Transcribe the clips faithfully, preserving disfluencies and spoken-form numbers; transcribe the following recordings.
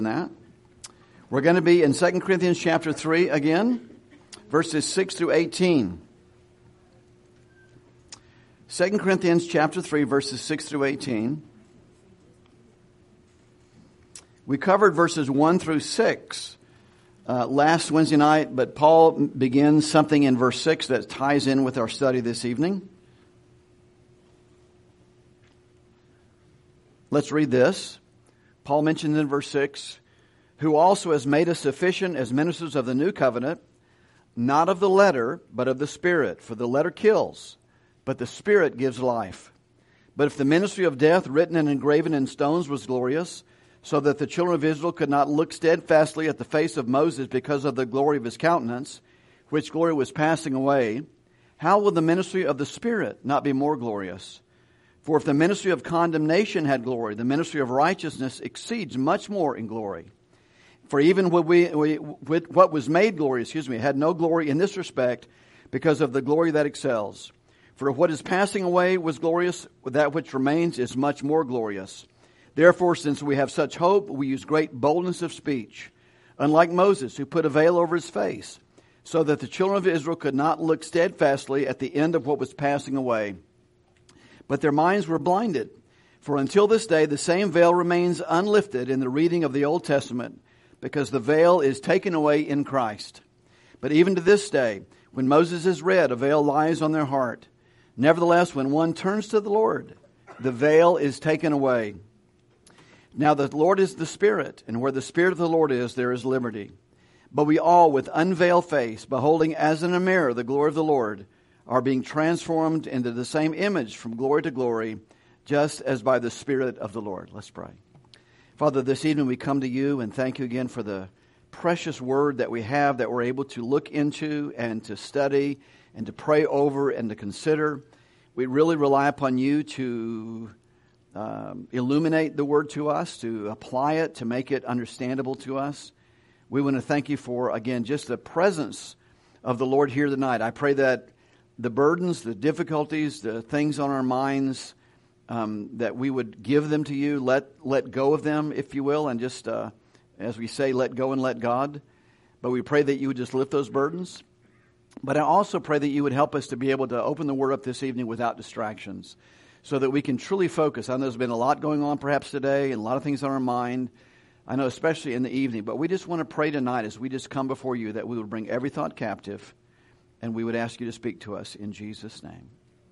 that. We're going to be in Second Corinthians chapter three again, verses six through eighteen. Second Corinthians chapter three, verses six through eighteen. We covered verses one through six uh, last Wednesday night, but Paul begins something in verse six that ties in with our study this evening. Let's read this. Paul mentions in verse six, who also has made us sufficient as ministers of the new covenant, not of the letter, but of the Spirit. For the letter kills, but the Spirit gives life. But if the ministry of death, written and engraven in stones, was glorious, so that the children of Israel could not look steadfastly at the face of Moses because of the glory of his countenance, which glory was passing away, how will the ministry of the Spirit not be more glorious? For if the ministry of condemnation had glory, the ministry of righteousness exceeds much more in glory. For even what, we, we, what was made glory, excuse me, had no glory in this respect because of the glory that excels. For what is passing away was glorious, that which remains is much more glorious. Therefore, since we have such hope, we use great boldness of speech, unlike Moses, who put a veil over his face, so that the children of Israel could not look steadfastly at the end of what was passing away. But their minds were blinded. For until this day, the same veil remains unlifted in the reading of the Old Testament, because the veil is taken away in Christ. But even to this day, when Moses is read, a veil lies on their heart. Nevertheless, when one turns to the Lord, the veil is taken away. Now the Lord is the Spirit, and where the Spirit of the Lord is, there is liberty. But we all, with unveiled face, beholding as in a mirror the glory of the Lord, are being transformed into the same image from glory to glory, just as by the Spirit of the Lord. Let's pray. Father, this evening we come to you and thank you again for the precious word that we have that we're able to look into and to study and to pray over and to consider. We really rely upon you to um, illuminate the word to us, to apply it, to make it understandable to us. We want to thank you for, again, just the presence of the Lord here tonight. I pray that the burdens, the difficulties, the things on our minds, um, that we would give them to you, let let go of them, if you will, and just, uh, as we say, let go and let God. But we pray that you would just lift those burdens. But I also pray that you would help us to be able to open the Word up this evening without distractions, so that we can truly focus. I know there's been a lot going on perhaps today, and a lot of things on our mind. I know especially in the evening. But we just want to pray tonight as we just come before you that we would bring every thought captive, and we would ask you to speak to us in Jesus' name.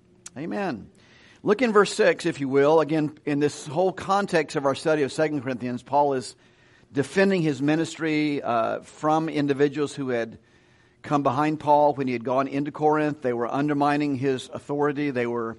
Amen. Look in verse six, if you will. Again, in this whole context of our study of Second Corinthians, Paul is defending his ministry uh, from individuals who had come behind Paul when he had gone into Corinth. They were undermining his authority. They were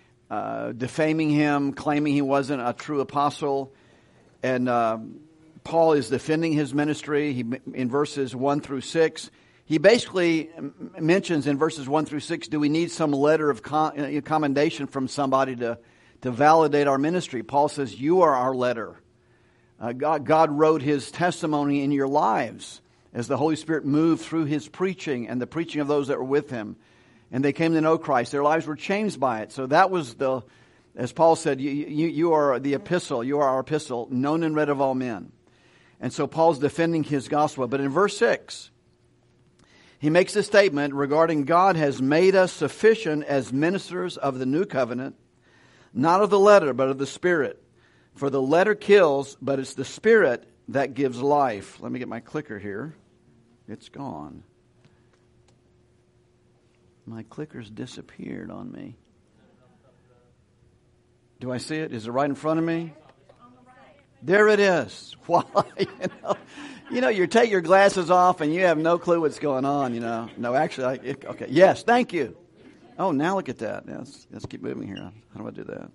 uh, defaming him, claiming he wasn't a true apostle. And uh, Paul is defending his ministry. He, in verses one through six, he basically mentions in verses one through six, do we need some letter of commendation from somebody to, to validate our ministry? Paul says, you are our letter. Uh, God, God wrote his testimony in your lives as the Holy Spirit moved through his preaching and the preaching of those that were with him. And they came to know Christ. Their lives were changed by it. So that was the, as Paul said, you, you, you are the epistle, you are our epistle, known and read of all men. And so Paul's defending his gospel. But in verse six, he makes a statement regarding God has made us sufficient as ministers of the new covenant, not of the letter, but of the Spirit. For the letter kills, but it's the Spirit that gives life. Let me get my clicker here. It's gone. My clicker's disappeared on me. Do I see it? Is it right in front of me? There it is. Why? you know, you know, you take your glasses off and you have no clue what's going on, you know. No, actually, I, it, okay. Yes, thank you. Oh, now look at that. Let's, let's keep moving here. How do I do that?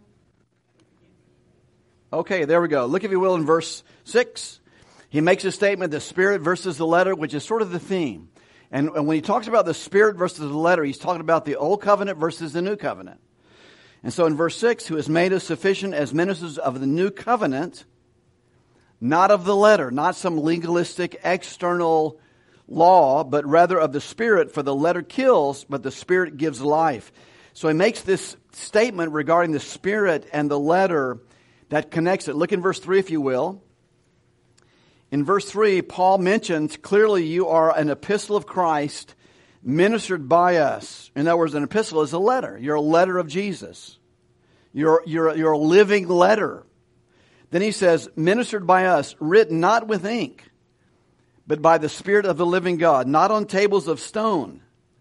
Okay, there we go. Look, if you will, in verse six. He makes a statement, the Spirit versus the letter, which is sort of the theme. And, and when he talks about the Spirit versus the letter, he's talking about the Old Covenant versus the New Covenant. And so in verse six, who has made us sufficient as ministers of the New Covenant, not of the letter, not some legalistic external law, but rather of the Spirit, for the letter kills, but the Spirit gives life. So he makes this statement regarding the Spirit and the letter that connects it. Look in verse three, if you will. In verse three, Paul mentions clearly you are an epistle of Christ ministered by us. In other words, an epistle is a letter. You're a letter of Jesus. You're, you're, you're a living letter. Then he says, ministered by us, written not with ink, but by the Spirit of the living God, not on tables of stone,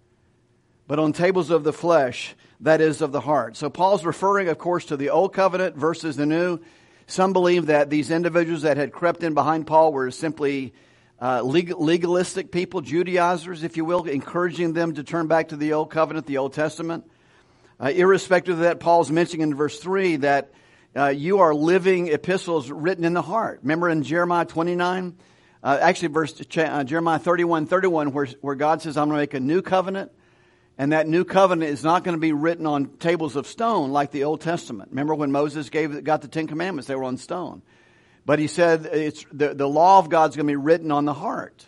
but on tables of the flesh, that is, of the heart. So Paul's referring, of course, to the Old Covenant versus the New. Some believe that these individuals that had crept in behind Paul were simply uh, legal, legalistic people, Judaizers, if you will, encouraging them to turn back to the Old Covenant, the Old Testament. Uh, irrespective of that, Paul's mentioning in verse three that uh, you are living epistles written in the heart. Remember in Jeremiah twenty-nine? Uh, actually, verse uh, Jeremiah thirty-one, thirty-one, where, where God says, I'm going to make a new covenant. And that new covenant is not going to be written on tables of stone like the Old Testament. Remember when Moses gave got the Ten Commandments, they were on stone. But he said it's the, the law of God's going to be written on the heart.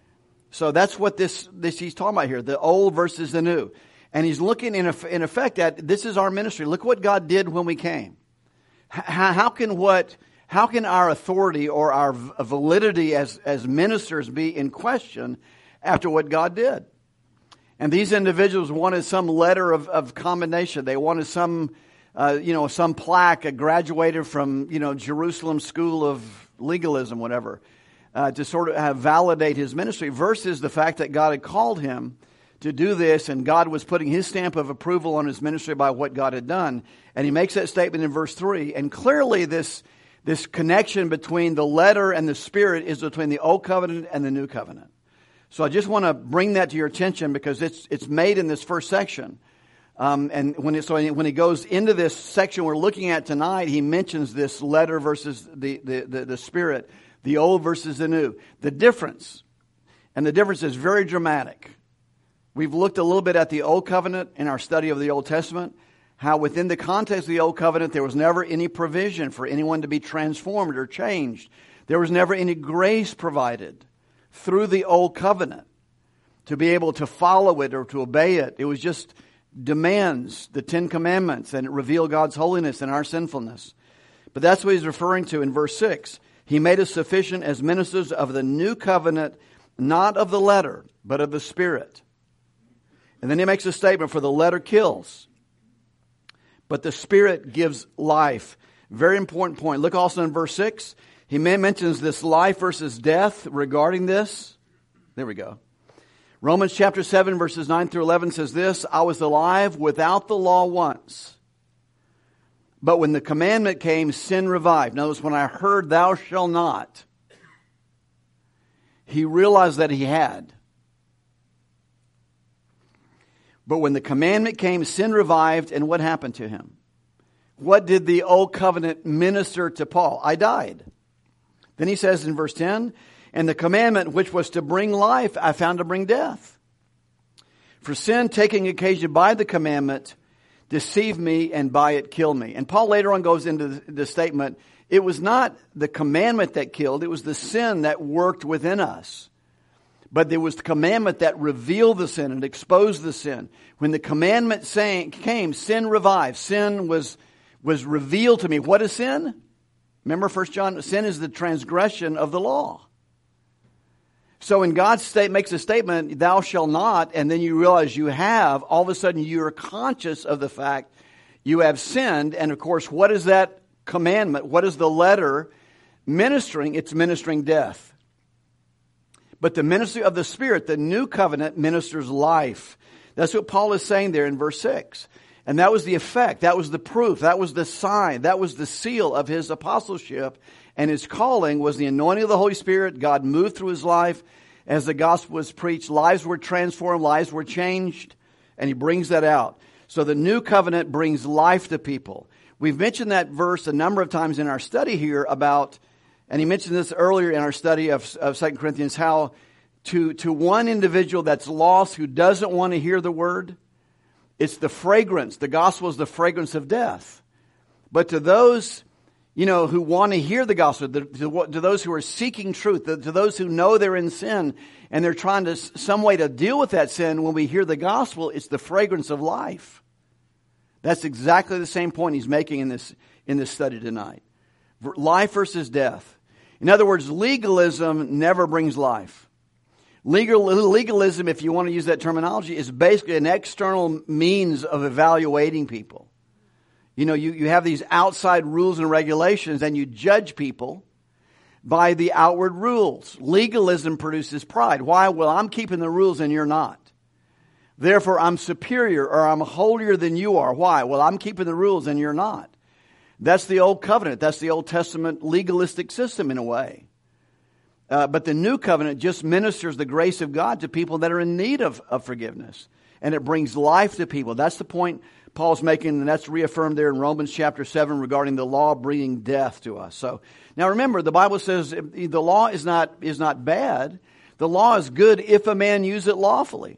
So that's what this, this he's talking about here, the old versus the new. And he's looking in, in effect at, this is our ministry. Look what God did when we came. How, how can what, how can our authority or our validity as, as ministers be in question after what God did? And these individuals wanted some letter of, of commendation. They wanted some, uh, you know, some plaque, a graduated from, you know, Jerusalem School of Legalism, whatever, uh, to sort of have validate his ministry versus the fact that God had called him to do this and God was putting his stamp of approval on his ministry by what God had done. And he makes that statement in verse three. And clearly this, this connection between the letter and the Spirit is between the Old Covenant and the New Covenant. So I just want to bring that to your attention because it's it's made in this first section. Um, and when it, so when he goes into this section we're looking at tonight, he mentions this letter versus the, the, the, the Spirit, the old versus the new. The difference, and the difference is very dramatic. We've looked a little bit at the Old Covenant in our study of the Old Testament, how within the context of the Old Covenant there was never any provision for anyone to be transformed or changed. There was never any grace provided through the Old Covenant to be able to follow it or to obey it. It was just demands, the Ten Commandments, and it revealed God's holiness and our sinfulness. But that's what he's referring to in verse six. He made us sufficient as ministers of the new covenant, not of the letter, but of the Spirit. And then he makes a statement, for the letter kills, but the Spirit gives life. Very important point. Look also in verse six. He mentions this life versus death regarding this. There we go. Romans chapter seven verses nine through eleven says this, I was alive without the law once, but when the commandment came, sin revived. Notice when I heard thou shalt not, he realized that he had. But when the commandment came, sin revived, and what happened to him? What did the old covenant minister to Paul? I died. Then he says in verse ten, and the commandment which was to bring life, I found to bring death. For sin, taking occasion by the commandment, deceived me and by it killed me. And Paul later on goes into the statement, it was not the commandment that killed, it was the sin that worked within us. But there was the commandment that revealed the sin and exposed the sin. When the commandment saying, came, sin revived. Sin was, was revealed to me. What is sin? Remember First John, sin is the transgression of the law. So when God state, makes a statement, thou shalt not, and then you realize you have, all of a sudden you're conscious of the fact you have sinned. And of course, what is that commandment? What is the letter ministering? It's ministering death. But the ministry of the Spirit, the new covenant, ministers life. That's what Paul is saying there in verse six. And that was the effect. That was the proof. That was the sign. That was the seal of his apostleship. And his calling was the anointing of the Holy Spirit. God moved through his life as the gospel was preached. Lives were transformed. Lives were changed. And he brings that out. So the new covenant brings life to people. We've mentioned that verse a number of times in our study here about, and he mentioned this earlier in our study of, of Second Corinthians, how to, to one individual that's lost who doesn't want to hear the word, it's the fragrance. The gospel is the fragrance of death. But to those, you know, who want to hear the gospel, to, to, to those who are seeking truth, to, to those who know they're in sin and they're trying to some way to deal with that sin, when we hear the gospel, it's the fragrance of life. That's exactly the same point he's making in this in this study tonight. Life versus death. In other words, legalism never brings life. Legal, legalism, if you want to use that terminology, is basically an external means of evaluating people. You know, you, you have these outside rules and regulations, and you judge people by the outward rules. Legalism produces pride. Why? Well, I'm keeping the rules and you're not. Therefore, I'm superior or I'm holier than you are. Why? Well, I'm keeping the rules and you're not. That's the old covenant. That's the Old Testament legalistic system in a way. Uh, but the new covenant just ministers the grace of God to people that are in need of, of forgiveness. And it brings life to people. That's the point Paul's making, and that's reaffirmed there in Romans chapter seven regarding the law bringing death to us. So now remember, the Bible says the law is not, is not bad. The law is good if a man use it lawfully.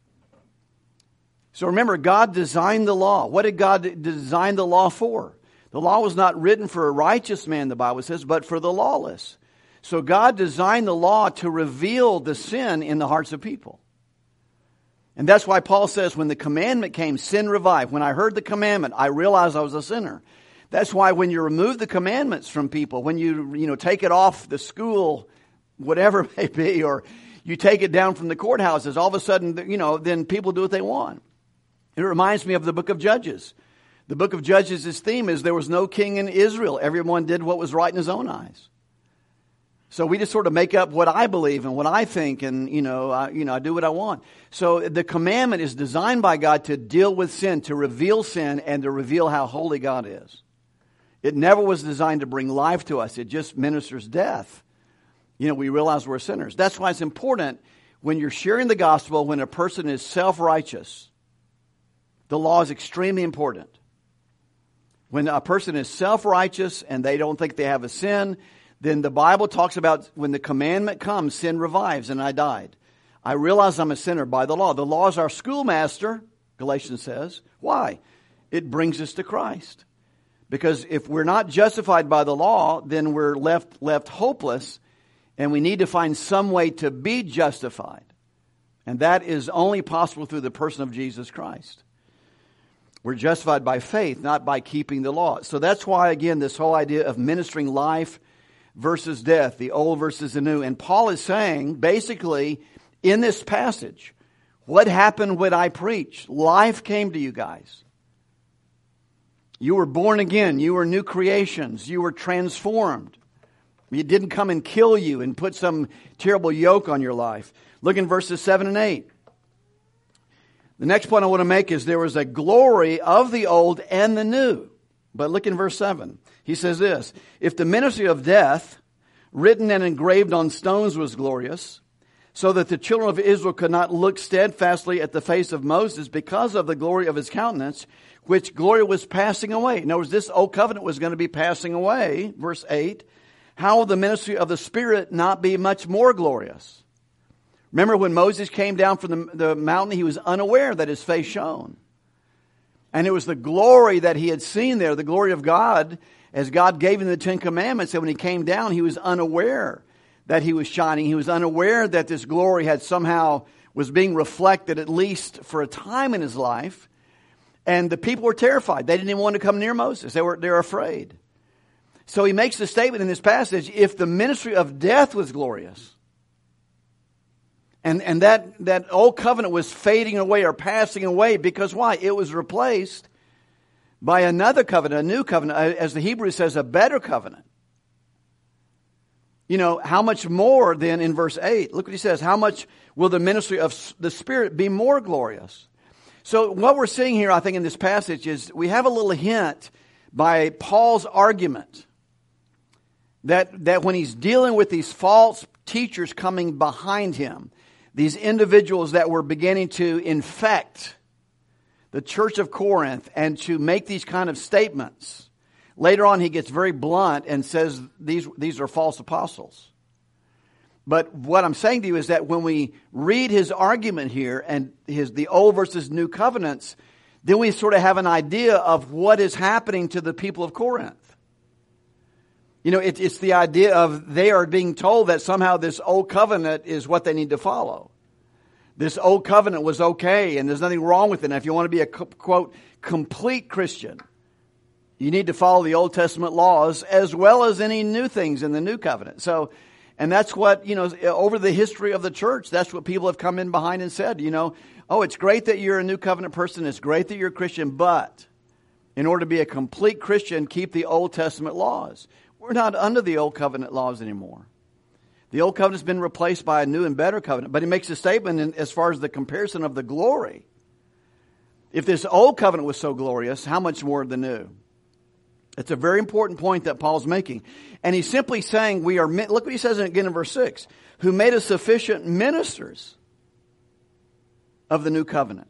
So remember, God designed the law. What did God design the law for? The law was not written for a righteous man, the Bible says, but for the lawless. So God designed the law to reveal the sin in the hearts of people. And that's why Paul says when the commandment came, sin revived. When I heard the commandment, I realized I was a sinner. That's why when you remove the commandments from people, when you, you know, take it off the school, whatever it may be, or you take it down from the courthouses, all of a sudden, you know, then people do what they want. It reminds me of the book of Judges. The book of Judges' theme is there was no king in Israel. Everyone did what was right in his own eyes. So we just sort of make up what I believe and what I think, and you know, I, you know, I do what I want. So the commandment is designed by God to deal with sin, to reveal sin, and to reveal how holy God is. It never was designed to bring life to us. It just ministers death. You know, we realize we're sinners. That's why it's important when you're sharing the gospel, when a person is self-righteous, the law is extremely important. When a person is self-righteous and they don't think they have a sin, then the Bible talks about when the commandment comes, sin revives, and I died. I realize I'm a sinner by the law. The law is our schoolmaster, Galatians says. Why? It brings us to Christ. Because if we're not justified by the law, then we're left left hopeless, and we need to find some way to be justified. And that is only possible through the person of Jesus Christ. We're justified by faith, not by keeping the law. So that's why, again, this whole idea of ministering life versus death, the old versus the new. And Paul is saying, basically, in this passage, what happened when I preached? Life came to you guys. You were born again. You were new creations. You were transformed. It didn't come and kill you and put some terrible yoke on your life. Look in verses seven and eight. The next point I want to make is there was a glory of the old and the new. But look in verse seven. He says this, if the ministry of death, written and engraved on stones, was glorious, so that the children of Israel could not look steadfastly at the face of Moses because of the glory of his countenance, which glory was passing away. In other words, this old covenant was going to be passing away. Verse eight, how will the ministry of the Spirit not be much more glorious? Remember when Moses came down from the, the mountain, he was unaware that his face shone. And it was the glory that he had seen there, the glory of God, as God gave him the Ten Commandments. And when he came down, he was unaware that he was shining. He was unaware that this glory had somehow was being reflected, at least for a time in his life. And the people were terrified. They didn't even want to come near Moses. They were, they were afraid. So he makes the statement in this passage, if the ministry of death was glorious, And and that, that old covenant was fading away or passing away because why? It was replaced by another covenant, a new covenant, as the Hebrew says, a better covenant. You know, how much more then in verse eight? Look what he says. How much will the ministry of the Spirit be more glorious? So what we're seeing here, I think, in this passage is we have a little hint by Paul's argument that, that when he's dealing with these false teachers coming behind him, these individuals that were beginning to infect the church of Corinth and to make these kind of statements. Later on, he gets very blunt and says these, these are false apostles. But what I'm saying to you is that when we read his argument here and his the old versus new covenants, then we sort of have an idea of what is happening to the people of Corinth. You know, it, it's the idea of they are being told that somehow this old covenant is what they need to follow. This old covenant was okay and there's nothing wrong with it. And if you want to be a, quote, complete Christian, You need to follow the Old Testament laws as well as any new things in the New Covenant. So, and that's what, you know, over the history of the church, that's what people have come in behind and said, you know, oh, it's great that you're a New Covenant person. It's great that you're a Christian, but in order to be a complete Christian, keep the Old Testament laws. We're not under the Old Covenant laws anymore. The Old Covenant's been replaced by a new and better covenant. But he makes a statement in, as far as the comparison of the glory. If this Old Covenant was so glorious, how much more the new? It's a very important point that Paul's making. And he's simply saying we are, look what he says again in verse six, who made us sufficient ministers of the new covenant.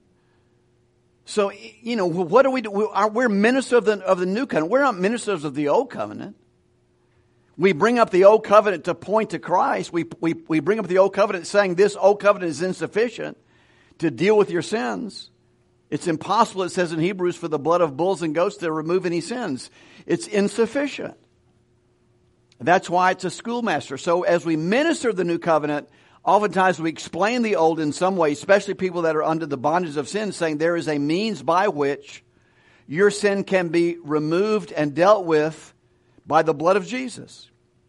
So, you know, what do we do? We're ministers of the, of the new covenant. We're not ministers of the old covenant. We bring up the old covenant to point to Christ. We, we, we bring up the old covenant saying this old covenant is insufficient to deal with your sins. It's impossible, it says in Hebrews, for the blood of bulls and goats to remove any sins. It's insufficient. That's why it's a schoolmaster. So as we minister the new covenant, oftentimes we explain the old in some way, especially people that are under the bondage of sin, saying there is a means by which your sin can be removed and dealt with by the blood of Jesus.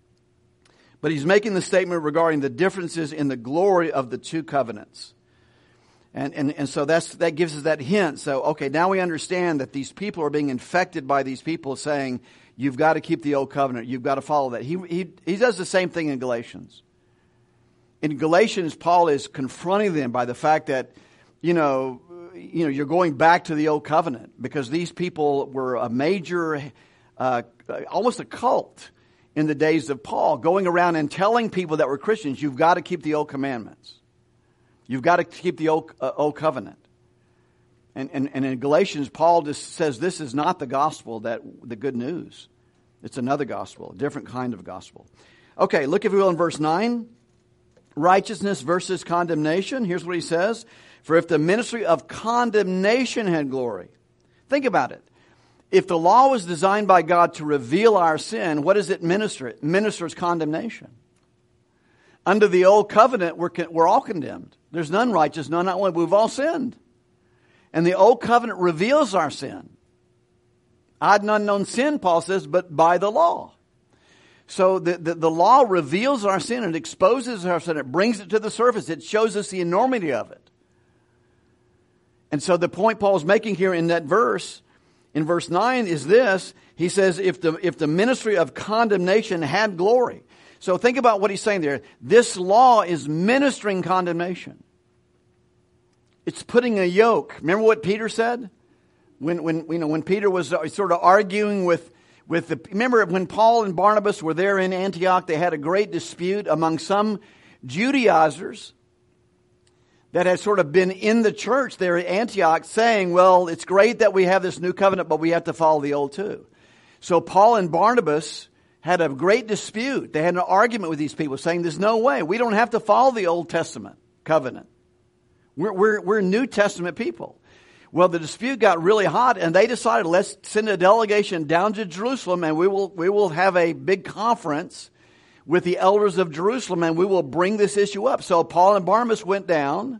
But he's making the statement regarding the differences in the glory of the two covenants. And, and, and so that's, that gives us that hint. So, okay, now we understand that these people are being infected by these people saying, you've got to keep the old covenant. You've got to follow that. He, he, he does the same thing in Galatians. In Galatians, Paul is confronting them by the fact that, you know, you know, you're going back to the old covenant because these people were a major, uh, almost a cult in the days of Paul, going around and telling people that were Christians, you've got to keep the old commandments. You've got to keep the old, uh, old covenant. And, and, and in Galatians, Paul just says this is not the gospel, that the good news. It's another gospel, a different kind of gospel. Okay, look if you will in verse nine. Righteousness versus condemnation. Here's what he says. For if the ministry of condemnation had glory. Think about it. If the law was designed by God to reveal our sin, what does it minister? It ministers condemnation. Under the old covenant, we're, we're all condemned. There's none righteous, none not one. We've all sinned. And the old covenant reveals our sin. Odd and unknown sin, Paul says, but by the law. So the, the, the law reveals our sin and exposes our sin. It brings it to the surface. It shows us the enormity of it. And so the point Paul's making here in that verse, in verse nine, is this. He says, if the, if the ministry of condemnation had glory. So think about what he's saying there. This law is ministering condemnation. It's putting a yoke. Remember what Peter said? When, when, you know, when Peter was sort of arguing with, with the, remember when Paul and Barnabas were there in Antioch, they had a great dispute among some Judaizers that had sort of been in the church there at Antioch saying, well, it's great that we have this new covenant, but we have to follow the old too. So Paul and Barnabas had a great dispute. They had an argument with these people saying there's no way. We don't have to follow the Old Testament covenant. We're, we're, we're New Testament people. Well, the dispute got really hot and they decided let's send a delegation down to Jerusalem and we will, we will have a big conference with the elders of Jerusalem and we will bring this issue up. So Paul and Barnabas went down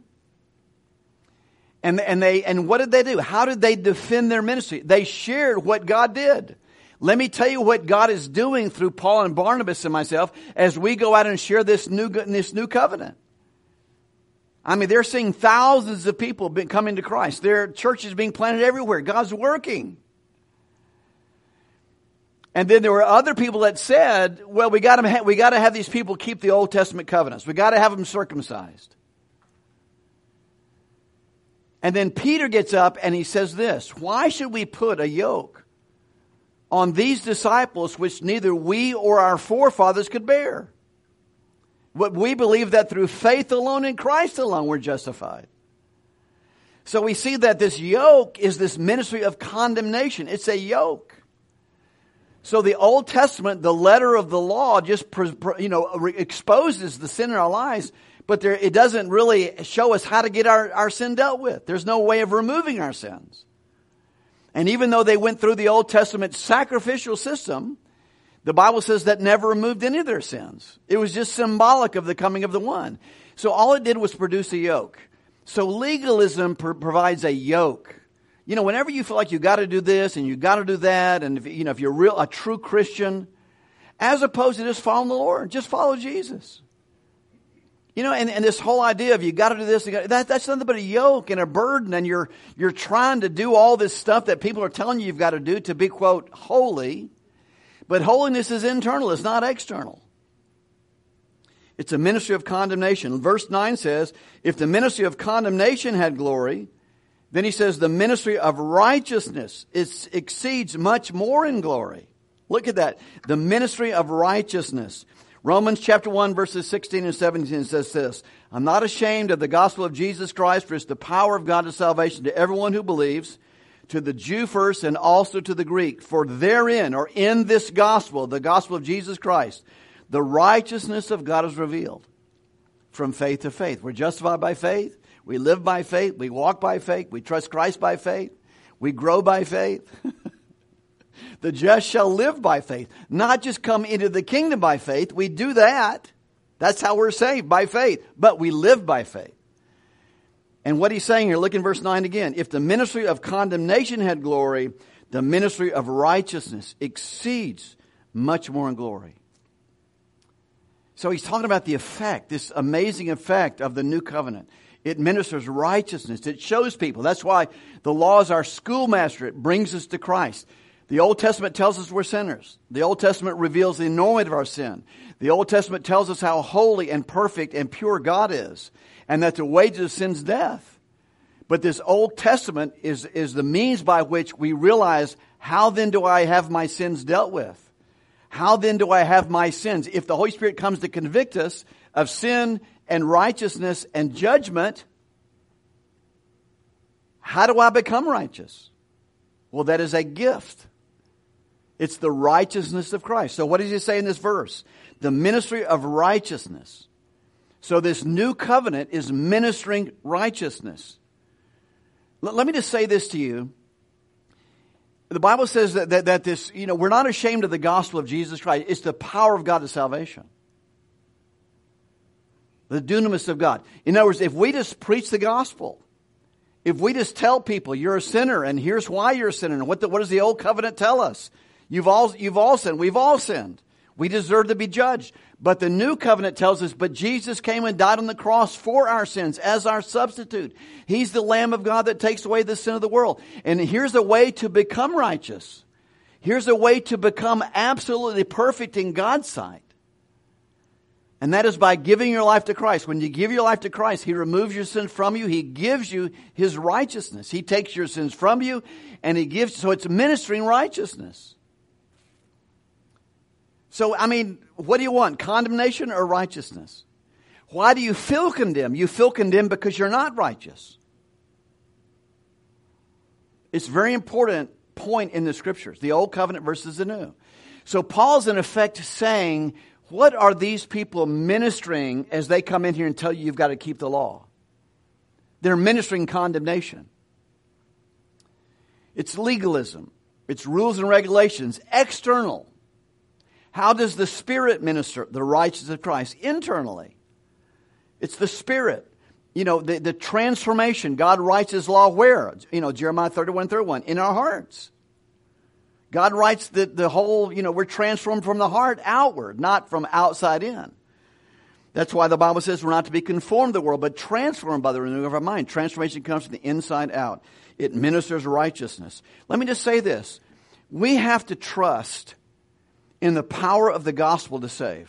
and, and they, and what did they do? How did they defend their ministry? They shared what God did. Let me tell you what God is doing through Paul and Barnabas and myself as we go out and share this new, this new covenant. I mean, they're seeing thousands of people coming to Christ. There are churches being planted everywhere. God's working. And then there were other people that said, well, we got to have, we got to have these people keep the Old Testament covenants. We got to have them circumcised. And then Peter gets up and he says this, why should we put a yoke on these disciples which neither we or our forefathers could bear? What we believe that through faith alone in Christ alone we're justified. So we see that this yoke is this ministry of condemnation. It's a yoke. So the Old Testament, the letter of the law, just you know exposes the sin in our lives, but there, it doesn't really show us how to get our, our sin dealt with. There's no way of removing our sins. And even though they went through the Old Testament sacrificial system, the Bible says that never removed any of their sins. It was just symbolic of the coming of the one. So all it did was produce a yoke. So legalism pr- provides a yoke. You know, whenever you feel like you got to do this and you got to do that, and if, you know, if you're real a true Christian, as opposed to just following the Lord, just follow Jesus. You know, and, and this whole idea of you got to do this, you gotta, that that's nothing but a yoke and a burden, and you're you're trying to do all this stuff that people are telling you you've got to do to be, quote, holy. But holiness is internal; it's not external. It's a ministry of condemnation. Verse nine says, "If the ministry of condemnation had glory," then he says the ministry of righteousness is, exceeds much more in glory. Look at that. The ministry of righteousness. Romans chapter one verses sixteen and seventeen says this, "I'm not ashamed of the gospel of Jesus Christ, for it's the power of God to salvation to everyone who believes, to the Jew first and also to the Greek. For therein, or in this gospel, the gospel of Jesus Christ, the righteousness of God is revealed from faith to faith." We're justified by faith. We live by faith. We walk by faith. We trust Christ by faith. We grow by faith. The just shall live by faith. Not just come into the kingdom by faith. We do that. That's how we're saved, by faith. But we live by faith. And what he's saying here, look in verse nine again. "If the ministry of condemnation had glory, the ministry of righteousness exceeds much more in glory." So he's talking about the effect, this amazing effect of the new covenant. It ministers righteousness. It shows people. That's why the law is our schoolmaster. It brings us to Christ. The Old Testament tells us we're sinners. The Old Testament reveals the enormity of our sin. The Old Testament tells us how holy and perfect and pure God is, and that the wages of sin is death. But this Old Testament is, is the means by which we realize, how then do I have my sins dealt with? How then do I have my sins? If the Holy Spirit comes to convict us of sin and righteousness and judgment, how do I become righteous? Well, that is a gift. It's the righteousness of Christ. So what does he say in this verse? The ministry of righteousness. So this new covenant is ministering righteousness. L- let me just say this to you. The Bible says that, that, that this, you know, we're not ashamed of the gospel of Jesus Christ. It's the power of God to salvation. The dunamis of God. In other words, if we just preach the gospel, if we just tell people you're a sinner and here's why you're a sinner, and what, the, what does the old covenant tell us? You've all, you've all sinned. We've all sinned. We deserve to be judged. But the new covenant tells us, but Jesus came and died on the cross for our sins as our substitute. He's the Lamb of God that takes away the sin of the world. And here's a way to become righteous. Here's a way to become absolutely perfect in God's sight. And that is by giving your life to Christ. When you give your life to Christ, He removes your sins from you. He gives you His righteousness. He takes your sins from you, and He gives, so it's ministering righteousness. So, I mean, what do you want? Condemnation or righteousness? Why do you feel condemned? You feel condemned because you're not righteous. It's a very important point in the Scriptures, the Old Covenant versus the New. So Paul's in effect saying, what are these people ministering as they come in here and tell you you've got to keep the law? They're ministering condemnation. It's legalism. It's rules and regulations, external. How does the Spirit minister the righteousness of Christ? Internally. It's the Spirit. You know, the, the transformation. God writes His law where? You know, Jeremiah thirty-one, thirty-one. In our hearts. God writes the, the whole, you know, we're transformed from the heart outward, not from outside in. That's why the Bible says we're not to be conformed to the world, but transformed by the renewing of our mind. Transformation comes from the inside out. It ministers righteousness. Let me just say this. We have to trust in the power of the gospel to save.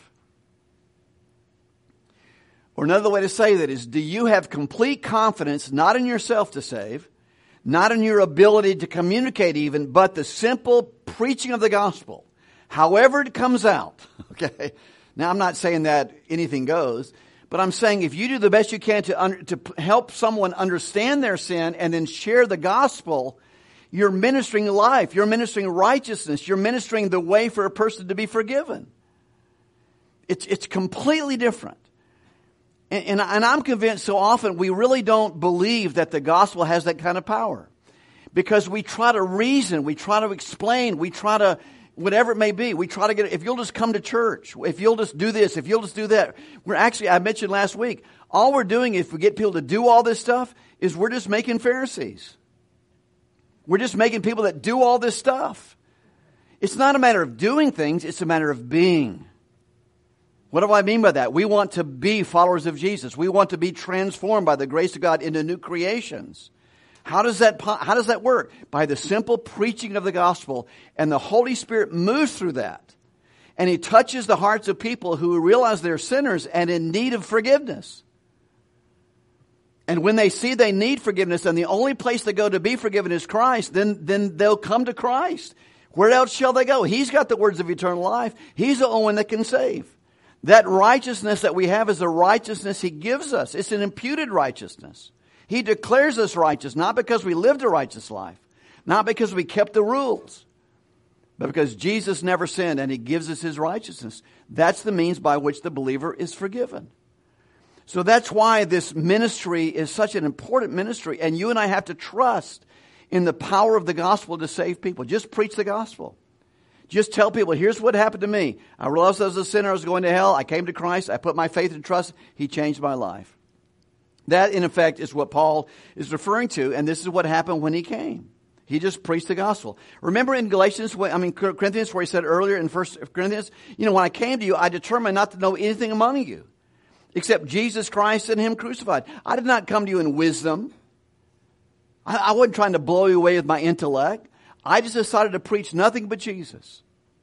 Or another way to say that is, do you have complete confidence not in yourself to save, not in your ability to communicate even, but the simple preaching of the gospel, however it comes out, okay? Now, I'm not saying that anything goes, but I'm saying if you do the best you can to, un- to help someone understand their sin and then share the gospel, you're ministering life. You're ministering righteousness. You're ministering the way for a person to be forgiven. It's, it's completely different. And, and, and I'm convinced so often we really don't believe that the gospel has that kind of power. Because we try to reason, we try to explain, we try to, whatever it may be, we try to get, if you'll just come to church, if you'll just do this, if you'll just do that. We're actually, I mentioned last week, all we're doing if we get people to do all this stuff is we're just making Pharisees. We're just making people that do all this stuff. It's not a matter of doing things, it's a matter of being. What do I mean by that? We want to be followers of Jesus. We want to be transformed by the grace of God into new creations. How does that, how does that work? By the simple preaching of the gospel, and the Holy Spirit moves through that. And He touches the hearts of people who realize they're sinners and in need of forgiveness. And when they see they need forgiveness, and the only place they go to be forgiven is Christ, then, then they'll come to Christ. Where else shall they go? He's got the words of eternal life. He's the only one that can save. That righteousness that we have is the righteousness He gives us. It's an imputed righteousness. He declares us righteous, not because we lived a righteous life, not because we kept the rules, but because Jesus never sinned and He gives us His righteousness. That's the means by which the believer is forgiven. So that's why this ministry is such an important ministry, and you and I have to trust in the power of the gospel to save people. Just preach the gospel. Just tell people, here's what happened to me. I realized I was a sinner. I was going to hell. I came to Christ. I put my faith and trust. He changed my life. That, in effect, is what Paul is referring to. And this is what happened when he came. He just preached the gospel. Remember in Galatians, I mean, Corinthians, where he said earlier in First Corinthians, you know, when I came to you, I determined not to know anything among you except Jesus Christ and Him crucified. I did not come to you in wisdom. I, I wasn't trying to blow you away with my intellect. I just decided to preach nothing but Jesus.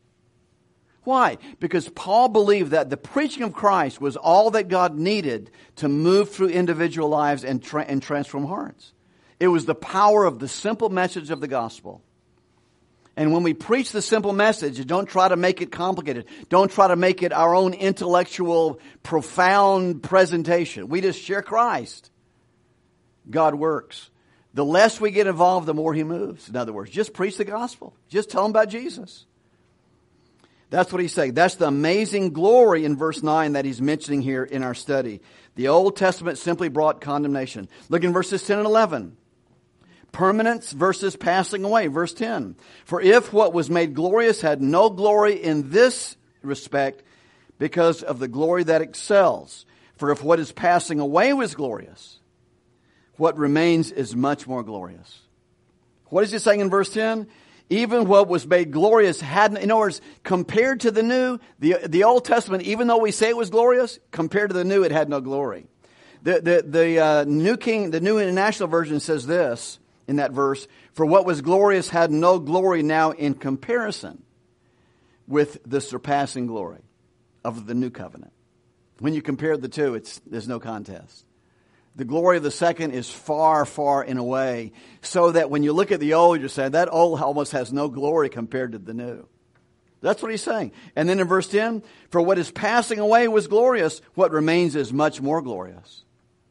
Why? Because Paul believed that the preaching of Christ was all that God needed to move through individual lives and, tra- and transform hearts. It was the power of the simple message of the gospel. And when we preach the simple message, don't try to make it complicated. Don't try to make it our own intellectual, profound presentation. We just share Christ. God works. The less we get involved, the more He moves. In other words, just preach the gospel. Just tell them about Jesus. That's what he's saying. That's the amazing glory in verse nine that he's mentioning here in our study. The Old Testament simply brought condemnation. Look in verses ten and eleven. Permanence versus passing away. Verse ten. For if what was made glorious had no glory in this respect, because of the glory that excels. For if what is passing away was glorious, what remains is much more glorious. What is he saying in verse ten? Even what was made glorious had, in other words, compared to the new, the, the Old Testament, even though we say it was glorious, compared to the new, it had no glory. The, the, the uh, New King, the New International Version says this in that verse, for what was glorious had no glory now in comparison with the surpassing glory of the new covenant. When you compare the two, it's, there's no contest. The glory of the second is far, far and away, so that when you look at the old, you're saying that old almost has no glory compared to the new. That's what he's saying. And then in verse ten, for what is passing away was glorious, what remains is much more glorious.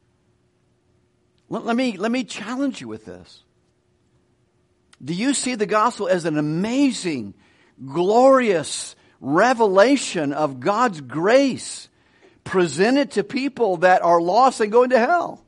Let, let me, let me challenge you with this. Do you see the gospel as an amazing, glorious revelation of God's grace presented to people that are lost and going to hell?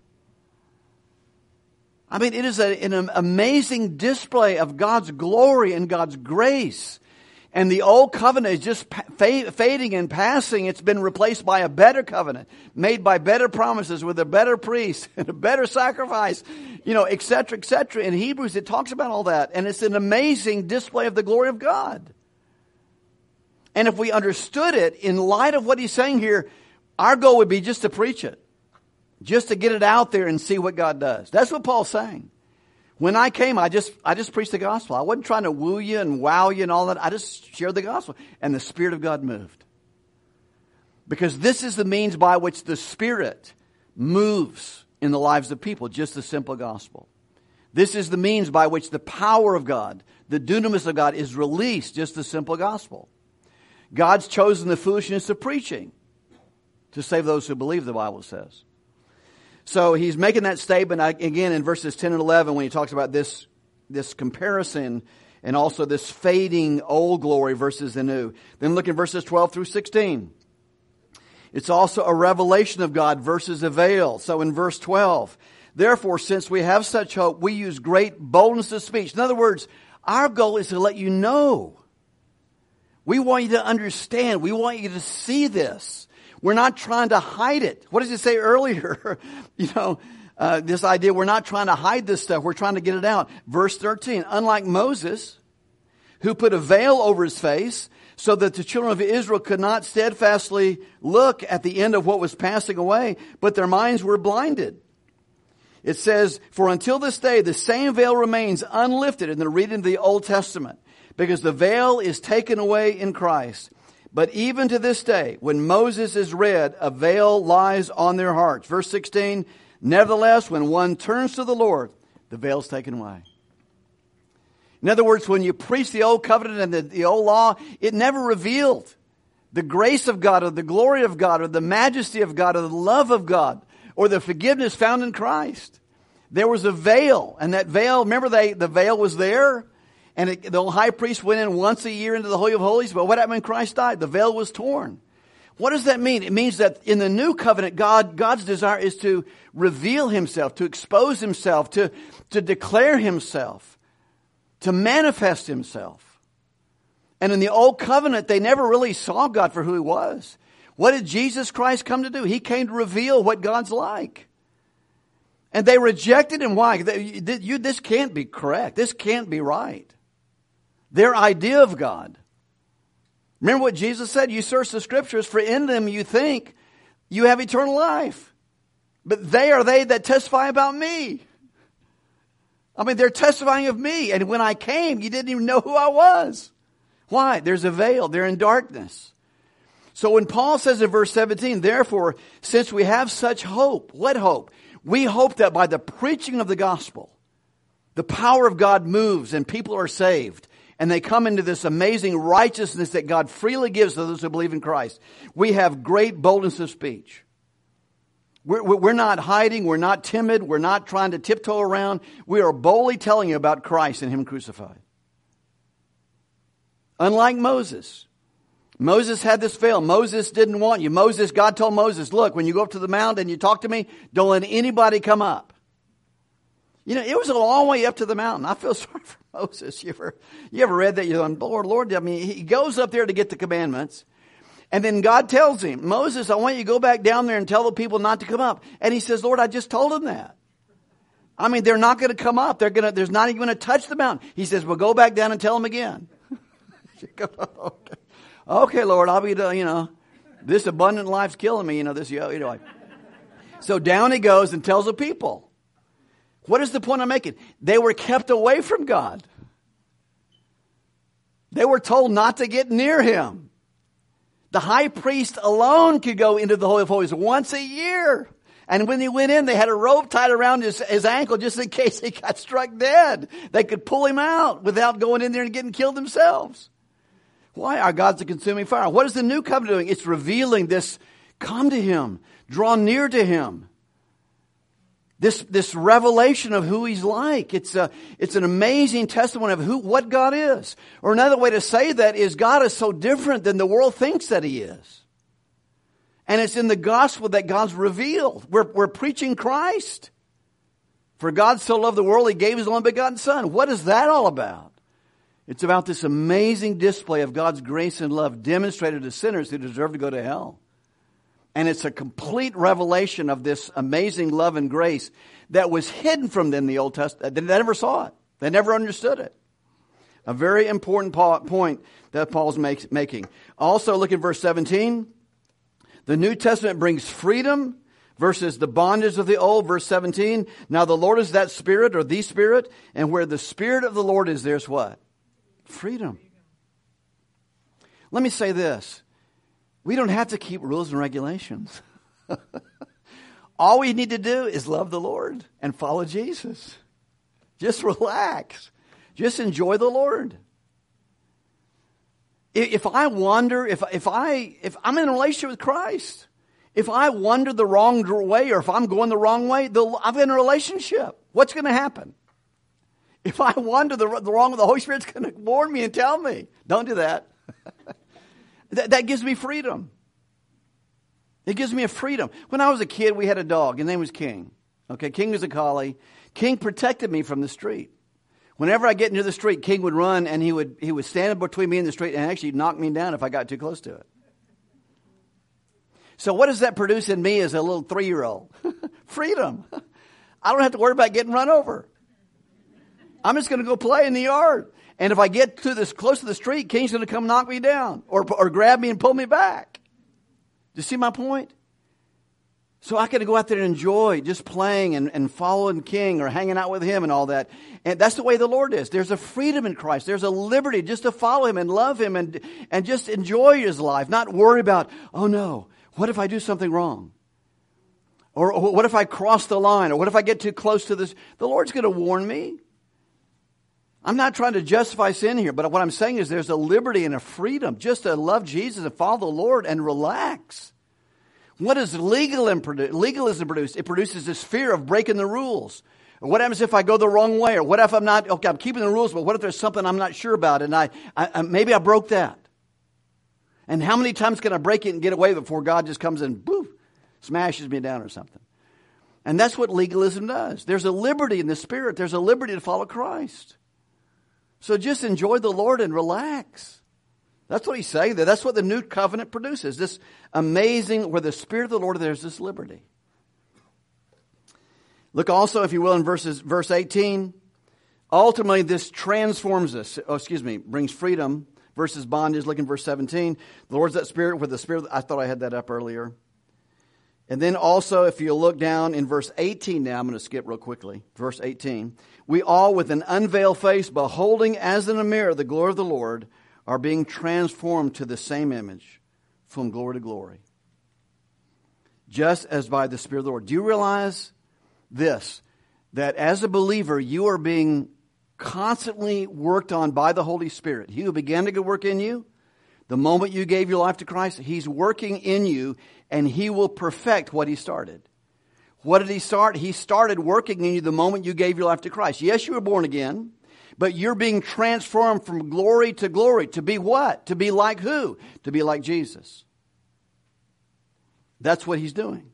I mean, it is a, an amazing display of God's glory and God's grace. And the old covenant is just fading and passing. It's been replaced by a better covenant, made by better promises with a better priest and a better sacrifice, you know, et cetera, et cetera. In Hebrews, it talks about all that. And it's an amazing display of the glory of God. And if we understood it in light of what he's saying here, our goal would be just to preach it. Just to get it out there and see what God does. That's what Paul's saying. When I came, I just I just preached the gospel. I wasn't trying to woo you and wow you and all that. I just shared the gospel. And the Spirit of God moved. Because this is the means by which the Spirit moves in the lives of people. Just the simple gospel. This is the means by which the power of God, the dunamis of God, is released. Just the simple gospel. God's chosen the foolishness of preaching to save those who believe, the Bible says. So he's making that statement again in verses ten and eleven when he talks about this, this comparison and also this fading old glory versus the new. Then look at verses twelve through sixteen. It's also a revelation of God versus a veil. So in verse twelve, therefore, since we have such hope, we use great boldness of speech. In other words, our goal is to let you know. We want you to understand. We want you to see this. We're not trying to hide it. What does it say earlier? you know, uh, Uh, this idea, we're not trying to hide this stuff. We're trying to get it out. Verse thirteen, unlike Moses, who put a veil over his face so that the children of Israel could not steadfastly look at the end of what was passing away, but their minds were blinded. It says, for until this day, the same veil remains unlifted in the reading of the Old Testament, because the veil is taken away in Christ. But even to this day, when Moses is read, a veil lies on their hearts. Verse sixteen, nevertheless, when one turns to the Lord, the veil is taken away. In other words, when you preach the Old Covenant and the, the Old Law, it never revealed the grace of God or the glory of God or the majesty of God or the love of God or the forgiveness found in Christ. There was a veil, and that veil, remember they, the veil was there, and it, the high priest went in once a year into the Holy of Holies, but what happened when Christ died? The veil was torn. What does that mean? It means that in the new covenant, God, God's desire is to reveal himself, to expose himself, to, to declare himself, to manifest himself. And in the old covenant, they never really saw God for who he was. What did Jesus Christ come to do? He came to reveal what God's like. And they rejected him. Why? You, this can't be correct. This can't be right. Their idea of God. Remember what Jesus said? You search the scriptures, for in them you think you have eternal life. But they are they that testify about me. I mean, they're testifying of me. And when I came, you didn't even know who I was. Why? There's a veil. They're in darkness. So when Paul says in verse seventeen, therefore, since we have such hope, what hope? We hope that by the preaching of the gospel, the power of God moves and people are saved. And they come into this amazing righteousness that God freely gives to those who believe in Christ. We have great boldness of speech. We're, we're not hiding. We're not timid. We're not trying to tiptoe around. We are boldly telling you about Christ and him crucified. Unlike Moses. Moses had this veil. Moses didn't want you. Moses, God told Moses, look, when you go up to the mountain and you talk to me, don't let anybody come up. You know, it was a long way up to the mountain. I feel sorry for Moses. You ever, you ever read that? You're going, Lord, Lord, I mean, he goes up there to get the commandments. And then God tells him, Moses, I want you to go back down there and tell the people not to come up. And he says, Lord, I just told them that. I mean, they're not going to come up. They're going to, there's not even going to touch the mountain. He says, well, go back down and tell them again. okay. okay, Lord, I'll be, you know, this abundant life's killing me, you know, this, you know. Like. So down he goes and tells the people. What is the point I'm making? They were kept away from God. They were told not to get near him. The high priest alone could go into the Holy of Holies once a year. And when he went in, they had a rope tied around his, his ankle just in case he got struck dead. They could pull him out without going in there and getting killed themselves. Why? Our God's a consuming fire. What is the new covenant doing? It's revealing this, come to him, draw near to him. This, this revelation of who he's like. It's a, it's an amazing testimony of who, what God is. Or another way to say that is God is so different than the world thinks that he is. And it's in the gospel that God's revealed. We're, we're preaching Christ. For God so loved the world, he gave his only begotten son. What is that all about? It's about this amazing display of God's grace and love demonstrated to sinners who deserve to go to hell. And it's a complete revelation of this amazing love and grace that was hidden from them in the Old Testament. They never saw it. They never understood it. A very important point that Paul's make, making. Also, look at verse seventeen. The New Testament brings freedom versus the bondage of the old. Verse seventeen. Now the Lord is that Spirit, or the Spirit. And where the Spirit of the Lord is, there's what? Freedom. Let me say this. We don't have to keep rules and regulations. All we need to do is love the Lord and follow Jesus. Just relax. Just enjoy the Lord. If I wander, if, if, I, if I'm in a relationship with Christ, if I wander the wrong way or if I'm going the wrong way, the, I'm in a relationship. What's going to happen? If I wander the, the wrong way, the Holy Spirit's going to warn me and tell me. Don't do that. That, that gives me freedom. It gives me a freedom. When I was a kid, we had a dog. His name was King. Okay, King was a collie. King protected me from the street. Whenever I get into the street, King would run and he would he would stand between me and the street and actually knock me down if I got too close to it. So what does that produce in me as a little three-year-old? Freedom. I don't have to worry about getting run over. I'm just going to go play in the yard. And if I get to this close to the street, King's going to come knock me down or, or grab me and pull me back. Do you see my point? So I can go out there and enjoy just playing and, and following King or hanging out with him and all that. And that's the way the Lord is. There's a freedom in Christ. There's a liberty just to follow him and love him and, and just enjoy his life. Not worry about, oh no, what if I do something wrong? Or, or what if I cross the line? Or what if I get too close to this? The Lord's going to warn me. I'm not trying to justify sin here, but what I'm saying is there's a liberty and a freedom just to love Jesus and follow the Lord and relax. What does legalism produce? It produces this fear of breaking the rules. Or what happens if I go the wrong way? Or what if I'm not, okay, I'm keeping the rules, but what if there's something I'm not sure about and I, I maybe I broke that? And how many times can I break it and get away before God just comes and boof, smashes me down or something? And that's what legalism does. There's a liberty in the Spirit. There's a liberty to follow Christ. So just enjoy the Lord and relax. That's what he's saying there. That's what the new covenant produces. This amazing, where the Spirit of the Lord, there's this liberty. Look also, if you will, in verses, verse eighteen. Ultimately, this transforms us. Oh, excuse me, brings freedom versus bondage. Look in verse seventeen. The Lord's that Spirit with the Spirit. I thought I had that up earlier. And then also, if you look down in verse eighteen now, I'm going to skip real quickly. Verse eighteen. We all with an unveiled face, beholding as in a mirror the glory of the Lord, are being transformed to the same image from glory to glory. Just as by the Spirit of the Lord. Do you realize this? That as a believer, you are being constantly worked on by the Holy Spirit. He who began to good work in you, the moment you gave your life to Christ, He's working in you and He will perfect what He started. What did He start? He started working in you the moment you gave your life to Christ. Yes, you were born again, but you're being transformed from glory to glory. To be what? To be like who? To be like Jesus. That's what He's doing.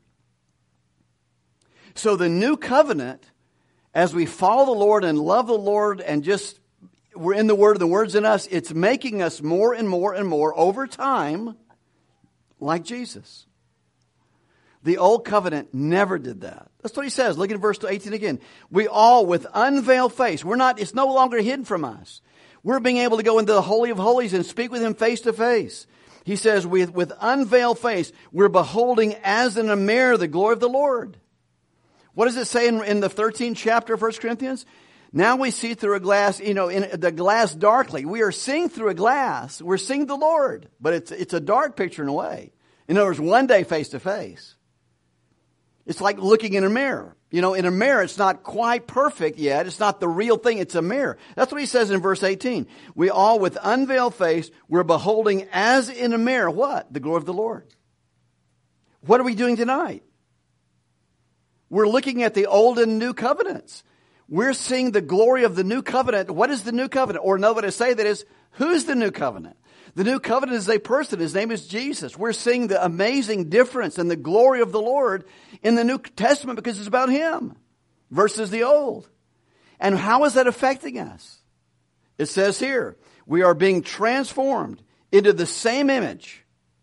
So the new covenant, as we follow the Lord and love the Lord and just, we're in the Word, the Word's in us, it's making us more and more and more over time like Jesus. The old covenant never did that. That's what he says. Look at verse eighteen again. We all with unveiled face. We're not, it's no longer hidden from us. We're being able to go into the Holy of Holies and speak with Him face to face. He says, with, with unveiled face, we're beholding as in a mirror the glory of the Lord. What does it say in, in the thirteenth chapter of First Corinthians? Now we see through a glass, you know, in the glass darkly. We are seeing through a glass. We're seeing the Lord. But it's, it's a dark picture in a way. In other words, one day face to face. It's like looking in a mirror. You know, in a mirror, it's not quite perfect yet. It's not the real thing. It's a mirror. That's what he says in verse eighteen. We all with unveiled face, we're beholding as in a mirror, what? The glory of the Lord. What are we doing tonight? We're looking at the old and new covenants. We're seeing the glory of the new covenant. What is the new covenant? Or another way to say that is, who's the new covenant? The new covenant is a person. His name is Jesus. We're seeing the amazing difference and the glory of the Lord in the New Testament because it's about Him versus the old. And how is that affecting us? It says here, we are being transformed into the same image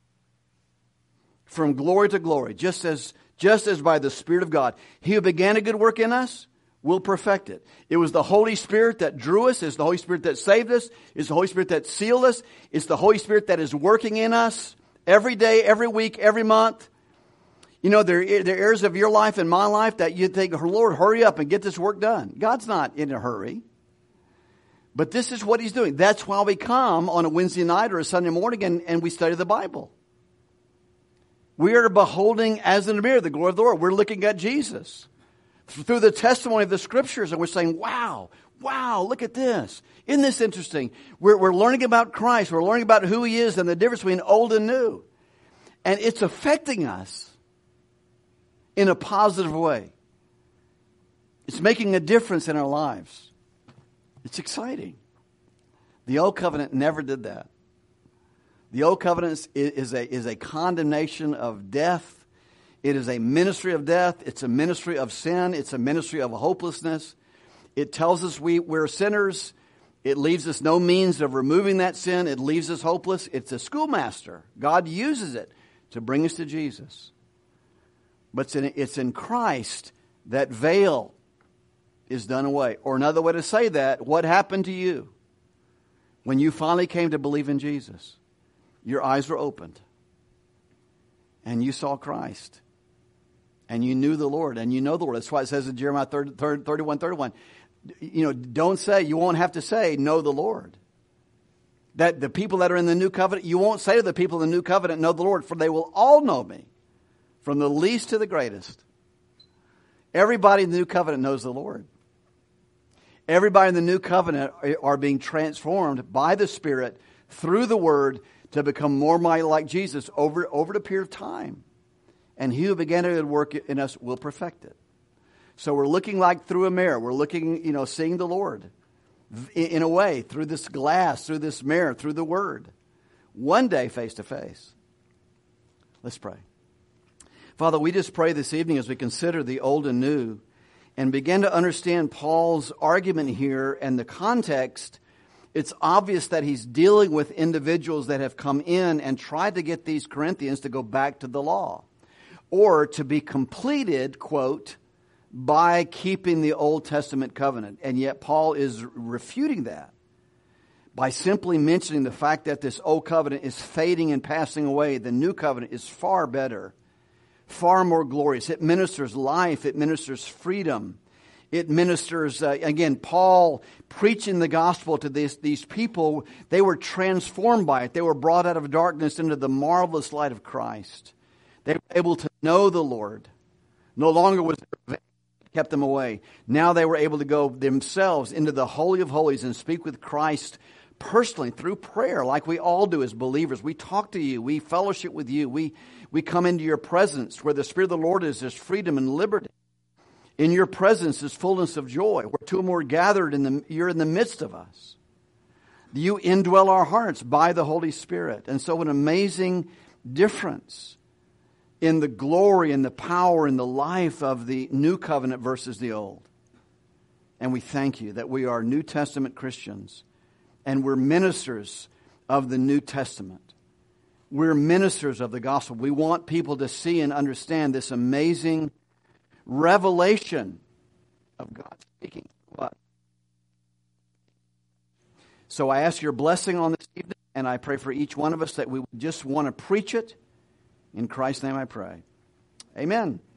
from glory to glory, just as, just as by the Spirit of God. He who began a good work in us will perfect it. It was the Holy Spirit that drew us. It's the Holy Spirit that saved us. It's the Holy Spirit that sealed us. It's the Holy Spirit that is working in us every day, every week, every month. You know, there, there are areas of your life and my life that you think, Lord, hurry up and get this work done. God's not in a hurry. But this is what He's doing. That's why we come on a Wednesday night or a Sunday morning and, and we study the Bible. We are beholding as in a mirror the glory of the Lord. We're looking at Jesus through the testimony of the Scriptures, and we're saying, wow, wow, look at this. Isn't this interesting? We're, we're learning about Christ. We're learning about who He is and the difference between old and new. And it's affecting us in a positive way. It's making a difference in our lives. It's exciting. The old covenant never did that. The old covenant is a, is a condemnation of death. It is a ministry of death. It's a ministry of sin. It's a ministry of hopelessness. It tells us we, we're sinners. It leaves us no means of removing that sin. It leaves us hopeless. It's a schoolmaster. God uses it to bring us to Jesus. But it's in, it's in Christ that veil is done away. Or another way to say that, what happened to you when you finally came to believe in Jesus? Your eyes were opened. And you saw Christ. And you knew the Lord. And you know the Lord. That's why it says in Jeremiah thirty-one thirty-one, you know, don't say, you won't have to say, know the Lord. That the people that are in the new covenant, you won't say to the people in the new covenant, know the Lord, for they will all know me, from the least to the greatest. Everybody in the new covenant knows the Lord. Everybody in the new covenant are being transformed by the Spirit through the Word to become more mighty like Jesus over, over the period of time. And he who began to work in us will perfect it. So we're looking like through a mirror. We're looking, you know, seeing the Lord in a way, through this glass, through this mirror, through the Word. One day face to face. Let's pray. Father, we just pray this evening as we consider the old and new and begin to understand Paul's argument here and the context. It's obvious that he's dealing with individuals that have come in and tried to get these Corinthians to go back to the law or to be completed, quote, by keeping the Old Testament covenant. And yet Paul is refuting that by simply mentioning the fact that this old covenant is fading and passing away. The new covenant is far better, far more glorious. It ministers life. It ministers freedom. It ministers, uh, again, Paul preaching the gospel to these, these people. They were transformed by it. They were brought out of darkness into the marvelous light of Christ. They were able to know the Lord. No longer was there kept them away. Now they were able to go themselves into the Holy of Holies and speak with Christ personally through prayer, like we all do as believers. We talk to you. We fellowship with you. We, we come into your presence. Where the Spirit of the Lord is, there's freedom and liberty. In your presence is fullness of joy. Where two or more gathered, in the, you're in the midst of us. You indwell our hearts by the Holy Spirit. And so an amazing difference in the glory and the power and the life of the new covenant versus the old. And we thank you that we are New Testament Christians and we're ministers of the New Testament. We're ministers of the gospel. We want people to see and understand this amazing revelation of God speaking to us. So I ask your blessing on this evening, and I pray for each one of us that we would just want to preach it. In Christ's name I pray. Amen.